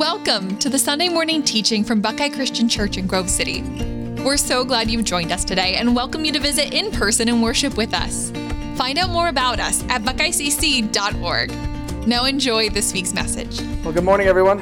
Welcome to the Sunday morning teaching from Buckeye Christian Church in Grove City. We're so glad you've joined us today and welcome you to visit in person and worship with us. Find out more about us at buckeyecc.org. Now enjoy this week's message. Well, good morning, everyone.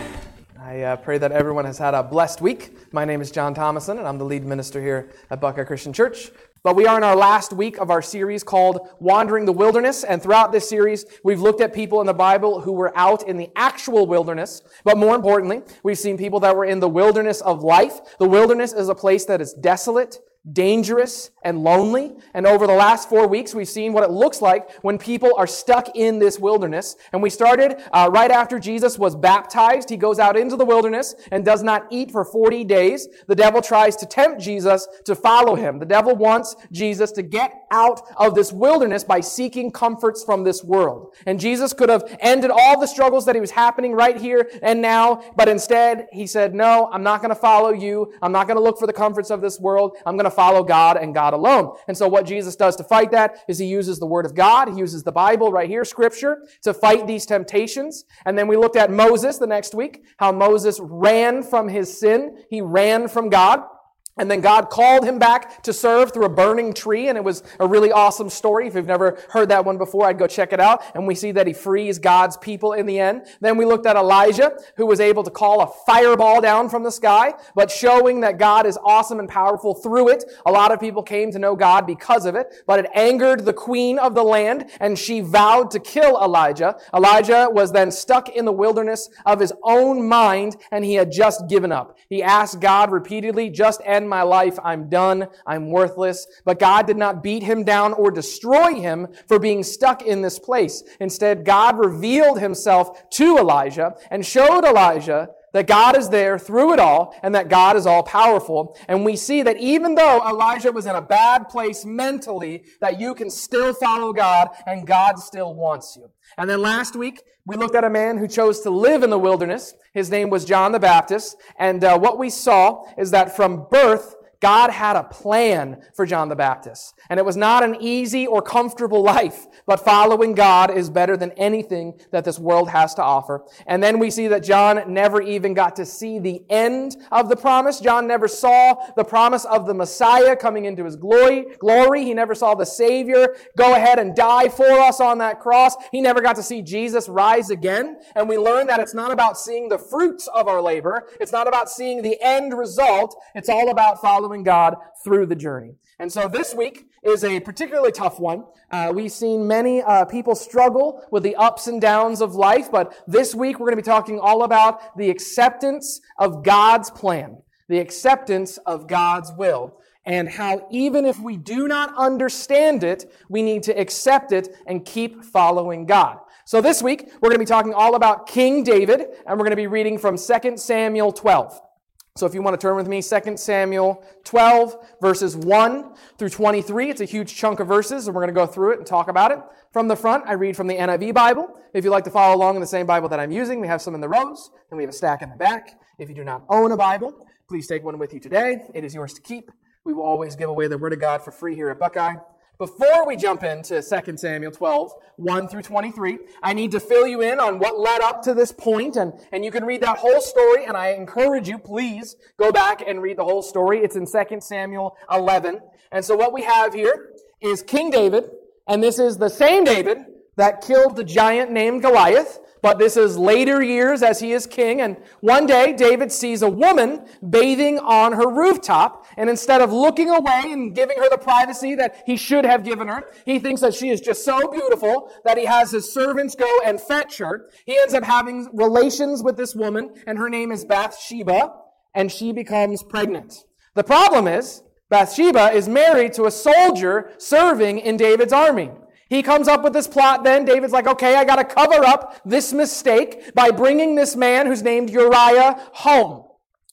I pray that everyone has had a blessed week. My name is John Thomason, and I'm the lead minister here at Buckeye Christian Church. But we are in our last week of our series called Wandering the Wilderness, and throughout this series, we've looked at people in the Bible who were out in the actual wilderness, but more importantly, we've seen people that were in the wilderness of life. The wilderness is a place that is desolate, dangerous, and lonely. And over the last 4 weeks, we've seen what it looks like when people are stuck in this wilderness. And we started right after Jesus was baptized. He goes out into the wilderness and does not eat for 40 days. The devil tries to tempt Jesus to follow him. The devil wants Jesus to get out of this wilderness by seeking comforts from this world. And Jesus could have ended all the struggles that he was happening right here and now, but instead he said, no, I'm not going to follow you. I'm not going to look for the comforts of this world. I'm going to follow God and God alone. And so what Jesus does to fight that is he uses the Word of God. He uses the Bible right here, Scripture, to fight these temptations. And then we looked at Moses the next week, how Moses ran from his sin. He ran from God. And then God called him back to serve through a burning tree, and it was a really awesome story. If you've never heard that one before, I'd go check it out. And we see that he frees God's people in the end. Then we looked at Elijah, who was able to call a fireball down from the sky, but showing that God is awesome and powerful through it. A lot of people came to know God because of it, but it angered the queen of the land, and she vowed to kill Elijah. Elijah was then stuck in the wilderness of his own mind, and he had just given up. He asked God repeatedly, just end my life, I'm done, I'm worthless. But God did not beat him down or destroy him for being stuck in this place. Instead, God revealed himself to Elijah and showed Elijah that God is there through it all and that God is all powerful. And we see that even though Elijah was in a bad place mentally, that you can still follow God and God still wants you. And then last week, we looked at a man who chose to live in the wilderness. His name was John the Baptist. And what we saw is that from birth, God had a plan for John the Baptist. And it was not an easy or comfortable life, but following God is better than anything that this world has to offer. And then we see that John never even got to see the end of the promise. John never saw the promise of the Messiah coming into his glory. He never saw the Savior go ahead and die for us on that cross. He never got to see Jesus rise again. And we learned that it's not about seeing the fruits of our labor. It's not about seeing the end result. It's all about following God through the journey. And so this week is a particularly tough one. We've seen many people struggle with the ups and downs of life, but this week we're going to be talking all about the acceptance of God's plan, the acceptance of God's will, and how even if we do not understand it, we need to accept it and keep following God. So this week we're going to be talking all about King David, and we're going to be reading from 2 Samuel 12. So if you want to turn with me, 2 Samuel 12, verses 1 through 23. It's a huge chunk of verses, and we're going to go through it and talk about it. From the front, I read from the NIV Bible. If you'd like to follow along in the same Bible that I'm using, we have some in the rows, and we have a stack in the back. If you do not own a Bible, please take one with you today. It is yours to keep. We will always give away the Word of God for free here at Buckeye. Before we jump into 2 Samuel 12, 1 through 23, I need to fill you in on what led up to this point, and you can read that whole story, and I encourage you, please, go back and read the whole story. It's in 2 Samuel 11. And so what we have here is King David, and this is the same David that killed the giant named Goliath, but this is later years as he is king. And one day, David sees a woman bathing on her rooftop. And instead of looking away and giving her the privacy that he should have given her, he thinks that she is just so beautiful that he has his servants go and fetch her. He ends up having relations with this woman, and her name is Bathsheba, and she becomes pregnant. The problem is, Bathsheba is married to a soldier serving in David's army. He comes up with this plot then. David's like, okay, I got to cover up this mistake by bringing this man who's named Uriah home.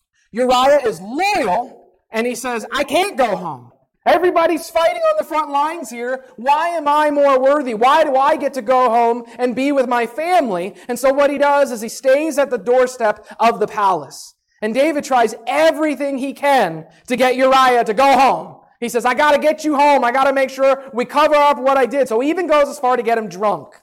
Uriah is loyal, and he says, I can't go home. Everybody's fighting on the front lines here. Why am I more worthy? Why do I get to go home and be with my family? And so what he does is he stays at the doorstep of the palace. And David tries everything he can to get Uriah to go home. He says, I got to get you home. I got to make sure we cover up what I did. So he even goes as far to get him drunk.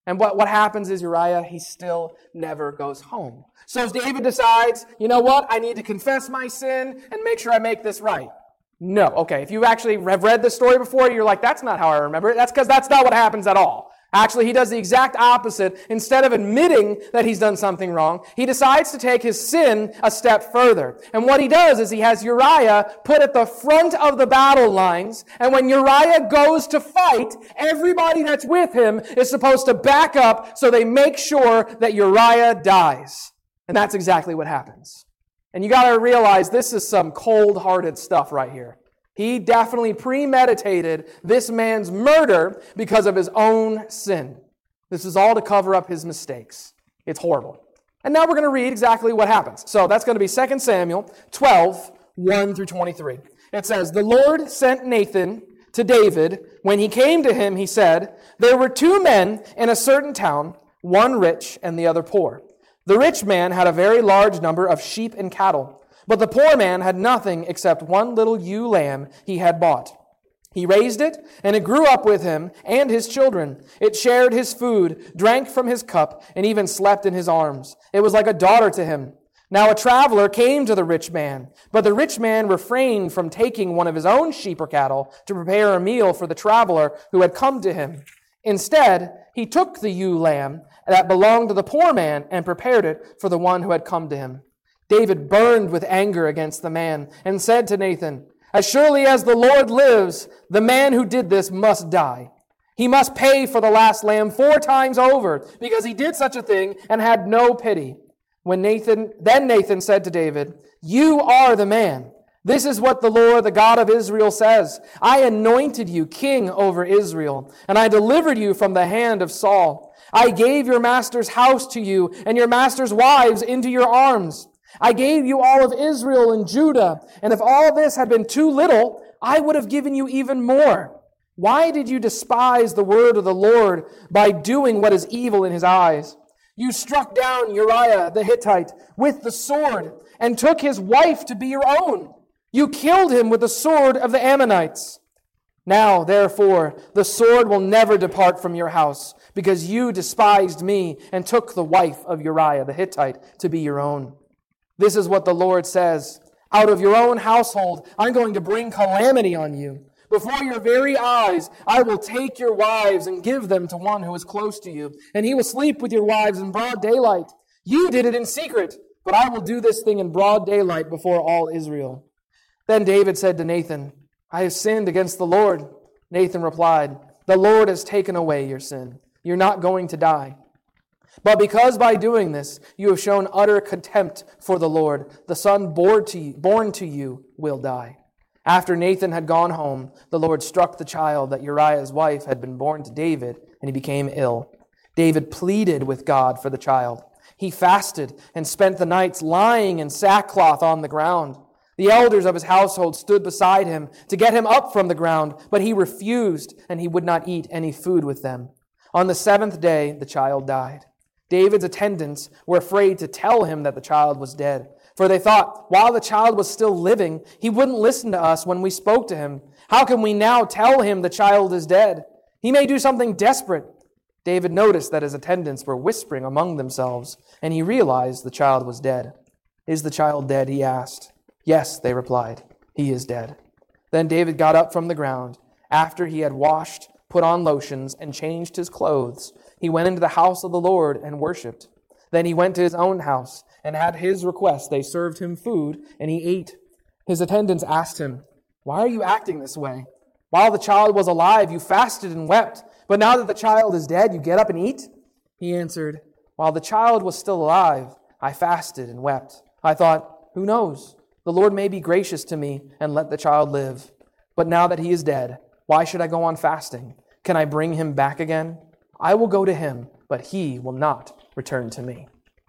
And what happens is Uriah, he still never goes home. So David decides, you know what? I need to confess my sin and make sure I make this right. No. Okay, if you actually have read this story before, you're like, that's not how I remember it. That's because that's not what happens at all. Actually, he does the exact opposite. Instead of admitting that he's done something wrong, he decides to take his sin a step further. And what he does is he has Uriah put at the front of the battle lines. And when Uriah goes to fight, everybody that's with him is supposed to back up so they make sure that Uriah dies. And that's exactly what happens. And you got to realize this is some cold-hearted stuff right here. He definitely premeditated this man's murder because of his own sin. This is all to cover up his mistakes. It's horrible. And now we're going to read exactly what happens. So that's going to be 2 Samuel 12, 1 through 23. It says, "The Lord sent Nathan to David. When he came to him, he said, 'There were 2 men in a certain town, one rich and the other poor. The rich man had a very large number of sheep and cattle. But the poor man had nothing except one little ewe lamb he had bought. He raised it, and it grew up with him and his children. It shared his food, drank from his cup, and even slept in his arms. It was like a daughter to him. Now a traveler came to the rich man, but the rich man refrained from taking one of his own sheep or cattle to prepare a meal for the traveler who had come to him. Instead, he took the ewe lamb that belonged to the poor man and prepared it for the one who had come to him. David burned with anger against the man and said to Nathan, 'As surely as the Lord lives, the man who did this must die. He must pay for the last lamb 4 times over, because he did such a thing and had no pity.' Then Nathan said to David, 'You are the man. This is what the Lord, the God of Israel, says. I anointed you king over Israel, and I delivered you from the hand of Saul. I gave your master's house to you and your master's wives into your arms. I gave you all of Israel and Judah, and if all this had been too little, I would have given you even more. Why did you despise the word of the Lord by doing what is evil in his eyes? You struck down Uriah the Hittite with the sword and took his wife to be your own. You killed him with the sword of the Ammonites. Now, therefore, the sword will never depart from your house, because you despised me and took the wife of Uriah the Hittite to be your own. This is what the Lord says. Out of your own household, I'm going to bring calamity on you. Before your very eyes, I will take your wives and give them to one who is close to you, and he will sleep with your wives in broad daylight. You did it in secret, but I will do this thing in broad daylight before all Israel.' Then David said to Nathan, 'I have sinned against the Lord.' Nathan replied, 'The Lord has taken away your sin. You're not going to die. But because by doing this you have shown utter contempt for the Lord, the son born to you will die.' After Nathan had gone home, the Lord struck the child that Uriah's wife had been born to David, and he became ill. David pleaded with God for the child. He fasted and spent the nights lying in sackcloth on the ground. The elders of his household stood beside him to get him up from the ground, but he refused, and he would not eat any food with them. On the 7th day, the child died. David's attendants were afraid to tell him that the child was dead, for they thought, while the child was still living, he wouldn't listen to us when we spoke to him. How can we now tell him the child is dead? He may do something desperate. David noticed that his attendants were whispering among themselves, and he realized the child was dead. 'Is the child dead?' he asked. 'Yes,' they replied, 'he is dead.' Then David got up from the ground. After he had washed, put on lotions, and changed his clothes, he went into the house of the Lord and worshipped. Then he went to his own house, and at his request they served him food, and he ate. His attendants asked him, 'Why are you acting this way? While the child was alive, you fasted and wept, but now that the child is dead, you get up and eat?' He answered, 'While the child was still alive, I fasted and wept. I thought, who knows? The Lord may be gracious to me and let the child live. But now that he is dead, why should I go on fasting? Can I bring him back again? I will go to him, but he will not return to me.'"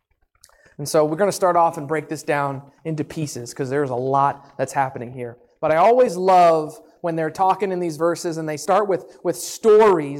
And so we're going to start off and break this down into pieces because there's a lot that's happening here. But I always love when they're talking in these verses and they start with stories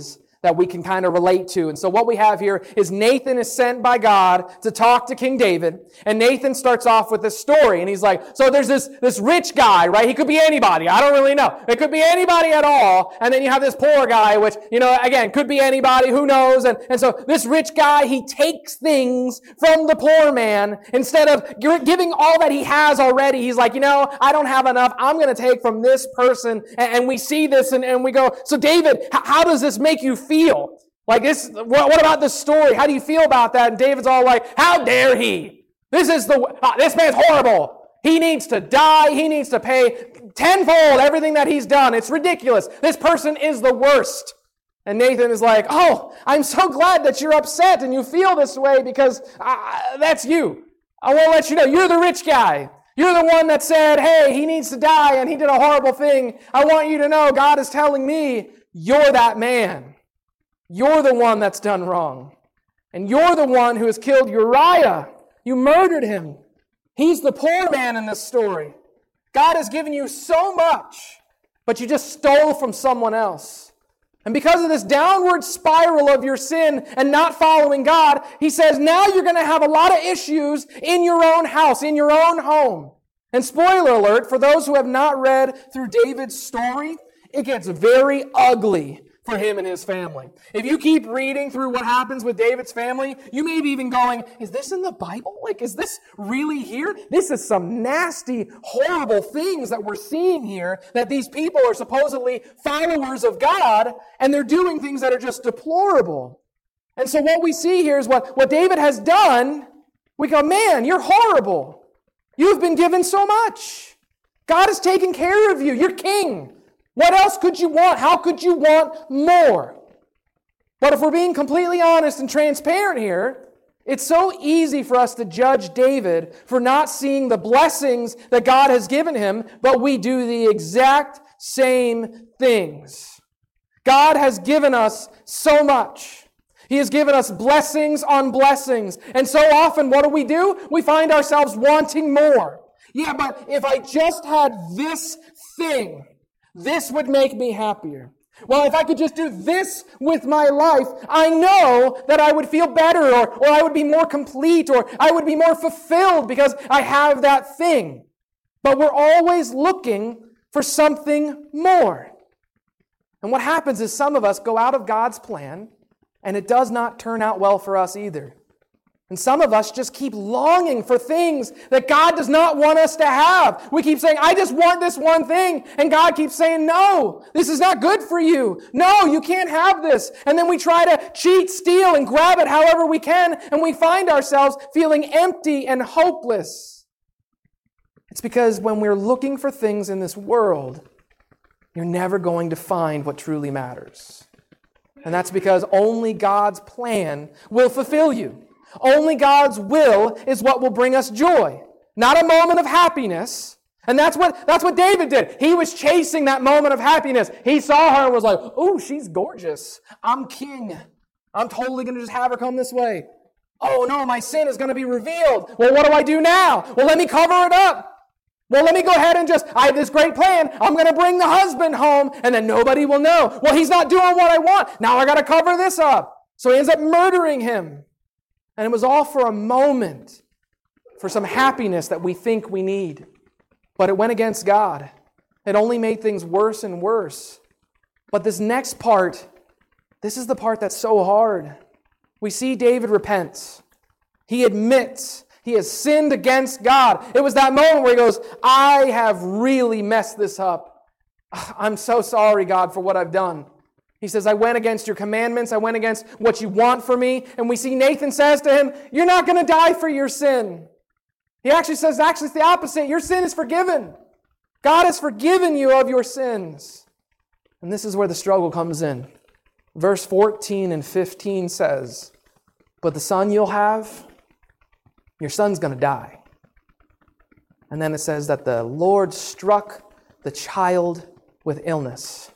that we can kind of relate to. And so what we have here is Nathan is sent by God to talk to King David. And Nathan starts off with this story. And he's like, so there's this rich guy, right? He could be anybody. I don't really know. It could be anybody at all. And then you have this poor guy, which, again, could be anybody. Who knows? And so this rich guy, he takes things from the poor man. Instead of giving all that he has already, he's like, I don't have enough. I'm going to take from this person. And we see this and we go, so David, how does this make you feel? Like this, what about this story? How do you feel about that? And David's all like, how dare he? This man's horrible. He needs to die. He needs to pay tenfold everything that he's done. It's ridiculous. This person is the worst. And Nathan is like, oh, I'm so glad that you're upset and you feel this way because that's you. I want to let you know, you're the rich guy. You're the one that said, hey, he needs to die and he did a horrible thing. I want you to know God is telling me you're that man. You're the one that's done wrong. And you're the one who has killed Uriah. You murdered him. He's the poor man in this story. God has given you so much, but you just stole from someone else. And because of this downward spiral of your sin and not following God, he says, now you're going to have a lot of issues in your own house, in your own home. And spoiler alert, for those who have not read through David's story, it gets very ugly for him and his family. If you keep reading through what happens with David's family, you may be even going, is this in the Bible? Like, is this really here? This is some nasty, horrible things that we're seeing here, that these people are supposedly followers of God, and they're doing things that are just deplorable. And so what we see here is what David has done. We go, man, you're horrible. You've been given so much. God has taken care of you. You're king. What else could you want? How could you want more? But if we're being completely honest and transparent here, it's so easy for us to judge David for not seeing the blessings that God has given him, but we do the exact same things. God has given us so much. He has given us blessings on blessings. And so often, what do? We find ourselves wanting more. Yeah, but if I just had this thing, this would make me happier. Well, if I could just do this with my life, I know that I would feel better, or I would be more complete, or I would be more fulfilled because I have that thing. But we're always looking for something more. And what happens is some of us go out of God's plan, and it does not turn out well for us either. And some of us just keep longing for things that God does not want us to have. We keep saying, I just want this one thing. And God keeps saying, no, this is not good for you. No, you can't have this. And then we try to cheat, steal, and grab it however we can. And we find ourselves feeling empty and hopeless. It's because when we're looking for things in this world, you're never going to find what truly matters. And that's because only God's plan will fulfill you. Only God's will is what will bring us joy, not a moment of happiness. And that's what David did. He was chasing that moment of happiness. He saw her and was like, oh, she's gorgeous. I'm king. I'm totally going to just have her come this way. Oh no, my sin is going to be revealed. Well, what do I do now? Well, let me cover it up. Well, let me go ahead and I have this great plan. I'm going to bring the husband home and then nobody will know. Well, he's not doing what I want. Now I got to cover this up. So he ends up murdering him. And it was all for a moment, for some happiness that we think we need. But it went against God. It only made things worse and worse. But this next part, this is the part that's so hard. We see David repents. He admits he has sinned against God. It was that moment where he goes, I have really messed this up. I'm so sorry, God, for what I've done. He says, I went against your commandments. I went against what you want for me. And we see Nathan says to him, you're not going to die for your sin. He actually says, it's the opposite. Your sin is forgiven. God has forgiven you of your sins. And this is where the struggle comes in. Verse 14 and 15 says, but the son you'll have, your son's going to die. And then it says that the Lord struck the child with illness.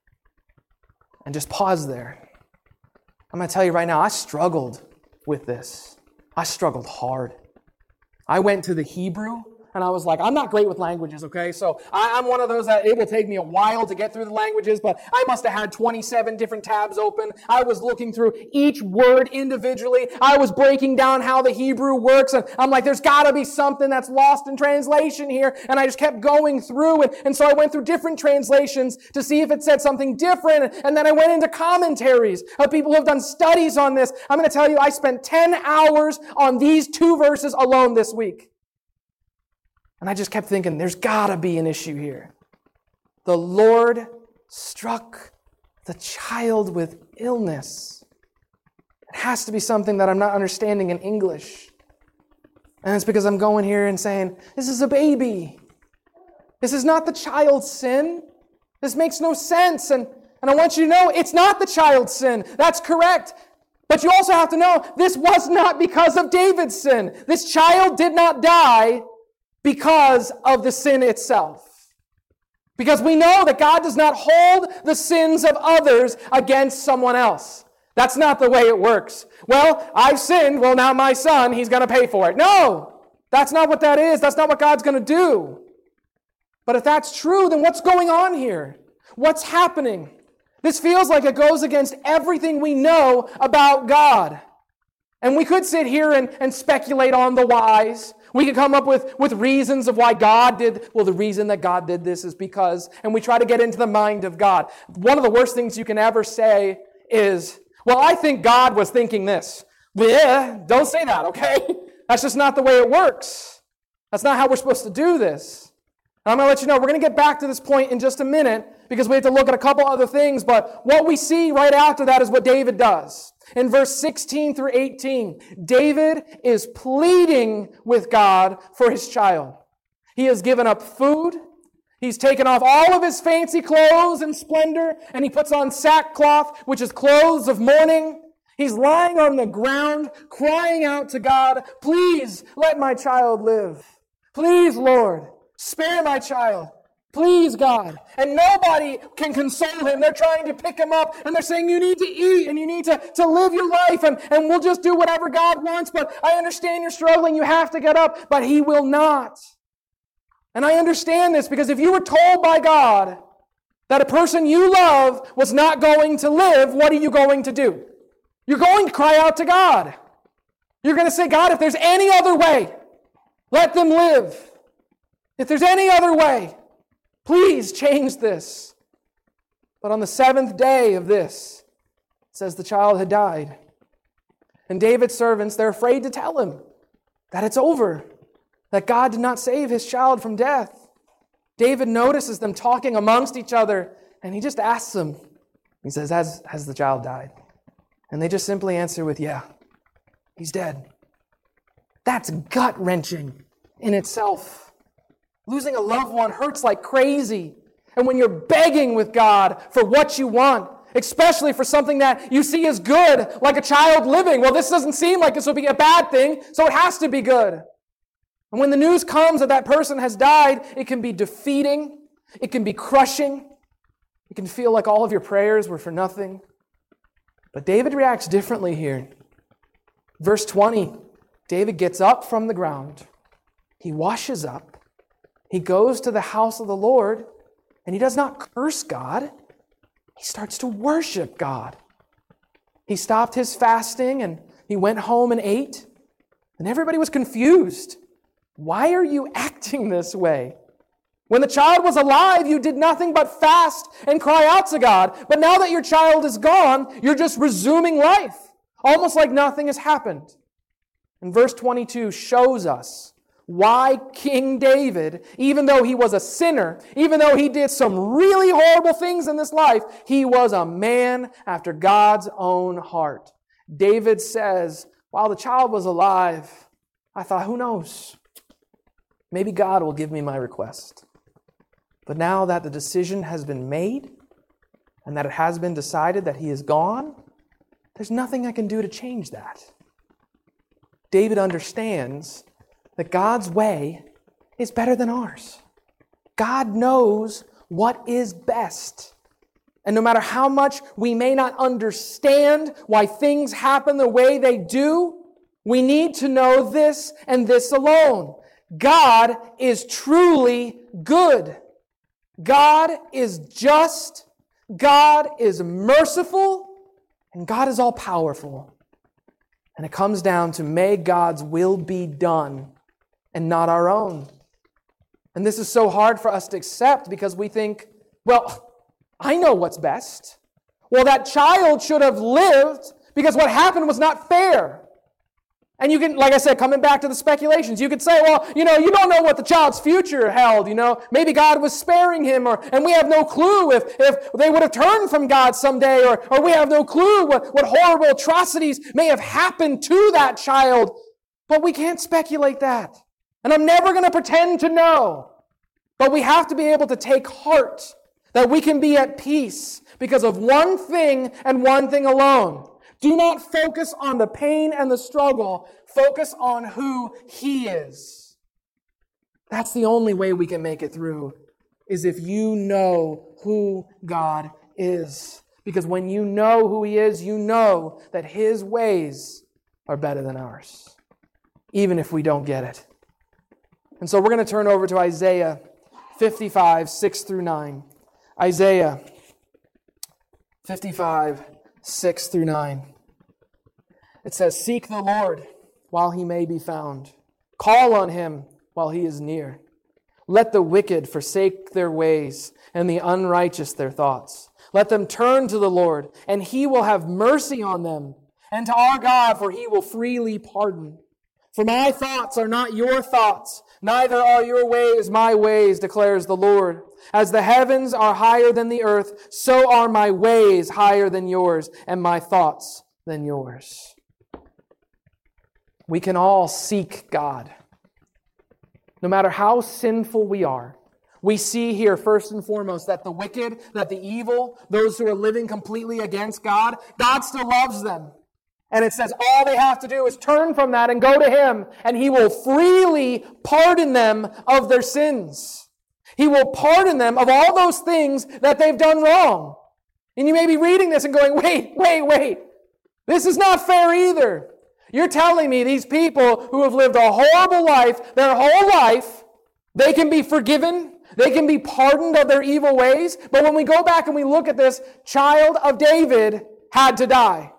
And just pause there. I'm going to tell you right now, I struggled with this. I struggled hard. I went to the Hebrew. and I was like, I'm not great with languages, okay? So I'm one of those that it will take me a while to get through the languages, but I must have had 27 different tabs open. I was looking through each word individually. I was breaking down how the Hebrew works, and I'm like, there's got to be something that's lost in translation here. And I just kept going through, and so I went through different translations to see if it said something different, and then I went into commentaries of people who have done studies on this. I'm going to tell you, I spent 10 hours on these 2 verses alone this week. And I just kept thinking, there's got to be an issue here. The Lord struck the child with illness. It has to be something that I'm not understanding in English. And it's because I'm going here and saying, this is a baby. This is not the child's sin. This makes no sense. And I want you to know, it's not the child's sin. That's correct. But you also have to know, this was not because of David's sin. This child did not die because of the sin itself. Because we know that God does not hold the sins of others against someone else. That's not the way it works. Well, I've sinned. Well, now my son, he's going to pay for it. No, that's not what that is. That's not what God's going to do. But if that's true, then what's going on here? What's happening? This feels like it goes against everything we know about God. And we could sit here and speculate on the whys. We could come up with reasons of why God did, well, the reason that God did this is because, and we try to get into the mind of God. One of the worst things you can ever say is, well, I think God was thinking this. Yeah, don't say that, okay? That's just not the way it works. That's not how we're supposed to do this. And I'm going to let you know, we're going to get back to this point in just a minute because we have to look at a couple other things, but what we see right after that is what David does. In verse 16 through 18, David is pleading with God for his child. He has given up food. He's taken off all of his fancy clothes and splendor, and he puts on sackcloth, which is clothes of mourning. He's lying on the ground, crying out to God, please let my child live. Please, Lord, spare my child. Please, God. And nobody can console him. They're trying to pick him up, and they're saying, you need to eat, and you need to live your life, and we'll just do whatever God wants, but I understand you're struggling. You have to get up, but he will not. And I understand this because if you were told by God that a person you love was not going to live, what are you going to do? You're going to cry out to God. You're going to say, God, if there's any other way, let them live. If there's any other way, please change this. But on the 7th day of this, it says the child had died. And David's servants, they're afraid to tell him that it's over, that God did not save his child from death. David notices them talking amongst each other, and he just asks them. He says, has the child died? And they just simply answer with, yeah, he's dead. That's gut-wrenching in itself. Losing a loved one hurts like crazy. And when you're begging with God for what you want, especially for something that you see as good, like a child living, well, this doesn't seem like this will be a bad thing, so it has to be good. And when the news comes that that person has died, it can be defeating. It can be crushing. It can feel like all of your prayers were for nothing. But David reacts differently here. Verse 20, David gets up from the ground. He washes up. He goes to the house of the Lord, and he does not curse God. He starts to worship God. He stopped his fasting, and he went home and ate. And everybody was confused. Why are you acting this way? When the child was alive, you did nothing but fast and cry out to God. But now that your child is gone, you're just resuming life, almost like nothing has happened. And verse 22 shows us why King David, even though he was a sinner, even though he did some really horrible things in this life, he was a man after God's own heart. David says, while the child was alive, I thought, who knows? Maybe God will give me my request. But now that the decision has been made and that it has been decided that he is gone, there's nothing I can do to change that. David understands that God's way is better than ours. God knows what is best. And no matter how much we may not understand why things happen the way they do, we need to know this and this alone. God is truly good. God is just. God is merciful. And God is all-powerful. And it comes down to may God's will be done and not our own. And this is so hard for us to accept because we think, well, I know what's best. Well, that child should have lived because what happened was not fair. And you can, like I said, coming back to the speculations, you could say, well, you don't know what the child's future held, Maybe God was sparing him, and we have no clue if they would have turned from God someday, or we have no clue what horrible atrocities may have happened to that child. But we can't speculate that. And I'm never going to pretend to know. But we have to be able to take heart that we can be at peace because of one thing and one thing alone. Do not focus on the pain and the struggle. Focus on who He is. That's the only way we can make it through, is if you know who God is. Because when you know who He is, you know that His ways are better than ours, even if we don't get it. And so we're going to turn over to Isaiah 55, 6 through 9. Isaiah 55, 6 through 9. It says, "Seek the Lord while He may be found. Call on Him while He is near. Let the wicked forsake their ways and the unrighteous their thoughts. Let them turn to the Lord, and He will have mercy on them, and to our God, for He will freely pardon. For my thoughts are not your thoughts, neither are your ways my ways, declares the Lord. As the heavens are higher than the earth, so are my ways higher than yours, and my thoughts than yours." We can all seek God. No matter how sinful we are, we see here first and foremost that the wicked, that the evil, those who are living completely against God, God still loves them. And it says all they have to do is turn from that and go to Him, and He will freely pardon them of their sins. He will pardon them of all those things that they've done wrong. And you may be reading this and going, wait. This is not fair either. You're telling me these people who have lived a horrible life, their whole life, they can be forgiven, they can be pardoned of their evil ways, but when we go back and we look at this, child of David had to die.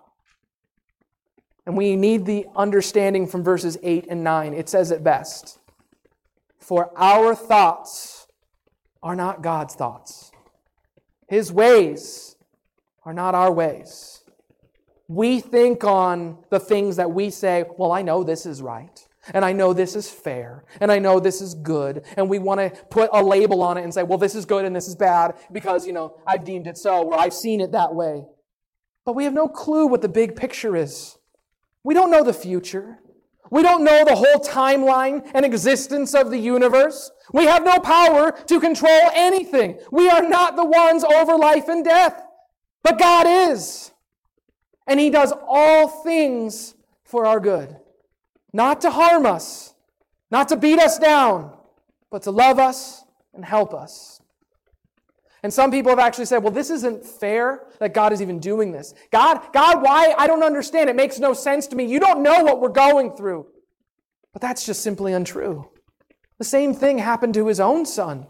And we need the understanding from verses 8 and 9. It says it best. For our thoughts are not God's thoughts. His ways are not our ways. We think on the things that we say, well, I know this is right, and I know this is fair, and I know this is good, and we want to put a label on it and say, well, this is good and this is bad because, I've deemed it so, or I've seen it that way. But we have no clue what the big picture is. We don't know the future. We don't know the whole timeline and existence of the universe. We have no power to control anything. We are not the ones over life and death, but God is. And He does all things for our good. Not to harm us, not to beat us down, but to love us and help us. And some people have actually said, well, this isn't fair that God is even doing this. God, why? I don't understand. It makes no sense to me. You don't know what we're going through. But that's just simply untrue. The same thing happened to His own Son.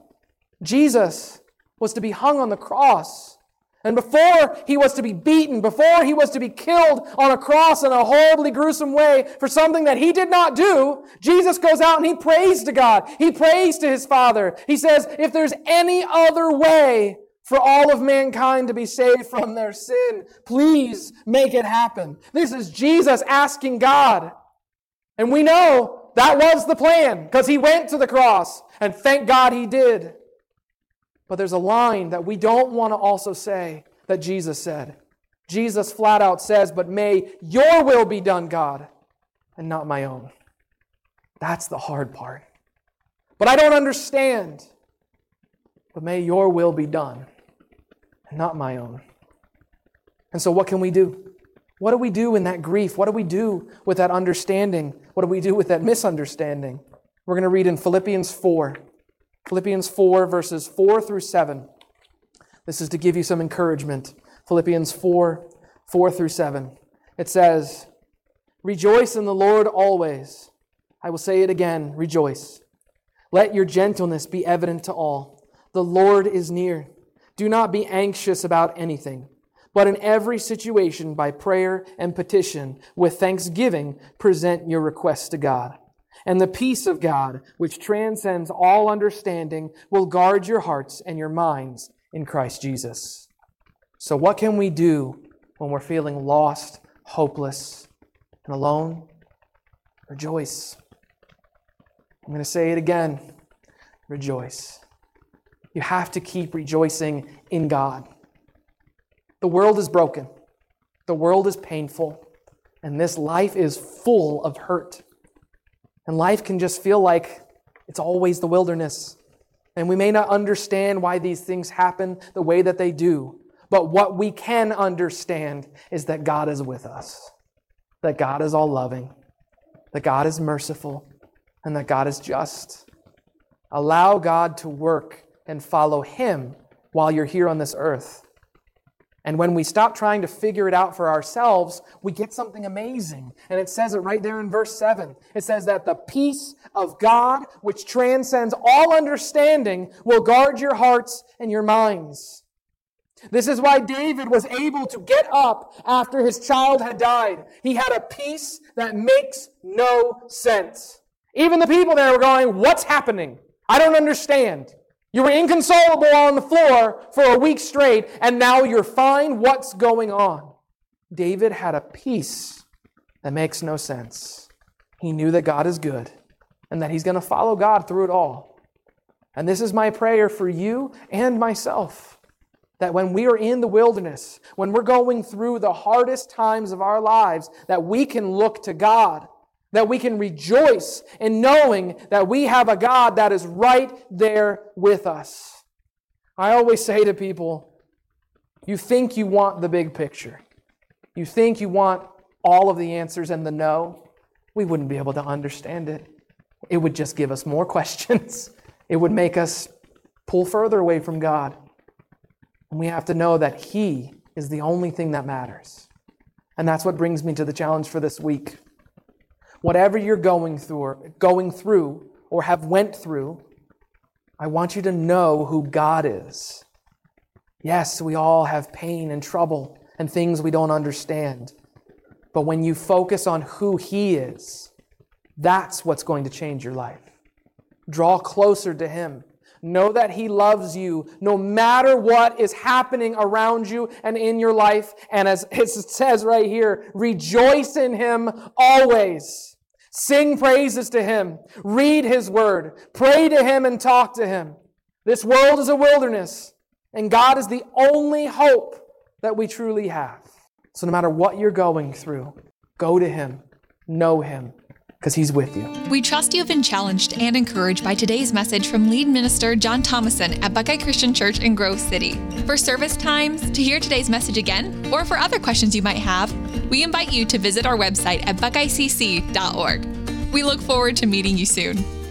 Jesus was to be hung on the cross. And before He was to be beaten, before He was to be killed on a cross in a horribly gruesome way for something that He did not do, Jesus goes out and He prays to God. He prays to His Father. He says, if there's any other way for all of mankind to be saved from their sin, please make it happen. This is Jesus asking God. And we know that was the plan because He went to the cross, and thank God He did. But there's a line that we don't want to also say that Jesus said. Jesus flat out says, but may your will be done, God, and not my own. That's the hard part. But I don't understand. But may your will be done, and not my own. And so what can we do? What do we do in that grief? What do we do with that understanding? What do we do with that misunderstanding? We're going to read in Philippians 4. Philippians 4, verses 4 through 7. This is to give you some encouragement. Philippians 4, 4 through 7. It says, "Rejoice in the Lord always. I will say it again, rejoice. Let your gentleness be evident to all. The Lord is near. Do not be anxious about anything, but in every situation, by prayer and petition, with thanksgiving, present your requests to God. And the peace of God, which transcends all understanding, will guard your hearts and your minds in Christ Jesus. So what can we do when we're feeling lost, hopeless, and alone? Rejoice. I'm going to say it again. Rejoice. You have to keep rejoicing in God. The world is broken. The world is painful. And this life is full of hurt. And life can just feel like it's always the wilderness. And we may not understand why these things happen the way that they do. But what we can understand is that God is with us. That God is all-loving. That God is merciful. And that God is just. Allow God to work and follow Him while you're here on this earth. And when we stop trying to figure it out for ourselves, we get something amazing. And it says it right there in verse 7. It says that the peace of God, which transcends all understanding, will guard your hearts and your minds. This is why David was able to get up after his child had died. He had a peace that makes no sense. Even the people there were going, "What's happening? I don't understand. You were inconsolable on the floor for a week straight, and now you're fine. What's going on?" David had a peace that makes no sense. He knew that God is good and that he's going to follow God through it all. And this is my prayer for you and myself, that when we are in the wilderness, when we're going through the hardest times of our lives, that we can look to God, that we can rejoice in knowing that we have a God that is right there with us. I always say to people, you think you want the big picture. You think you want all of the answers and the no. We wouldn't be able to understand it. It would just give us more questions. It would make us pull further away from God. And we have to know that He is the only thing that matters. And that's what brings me to the challenge for this week. Whatever you're going through or have went through, I want you to know who God is. Yes, we all have pain and trouble and things we don't understand. But when you focus on who He is, that's what's going to change your life. Draw closer to Him. Know that He loves you no matter what is happening around you and in your life. And as it says right here, rejoice in Him always. Sing praises to Him. Read His Word. Pray to Him and talk to Him. This world is a wilderness, and God is the only hope that we truly have. So no matter what you're going through, go to Him. Know Him, because He's with you. We trust you have been challenged and encouraged by today's message from lead minister John Thomason at Buckeye Christian Church in Grove City. For service times, to hear today's message again, or for other questions you might have, we invite you to visit our website at buckeyecc.org. We look forward to meeting you soon.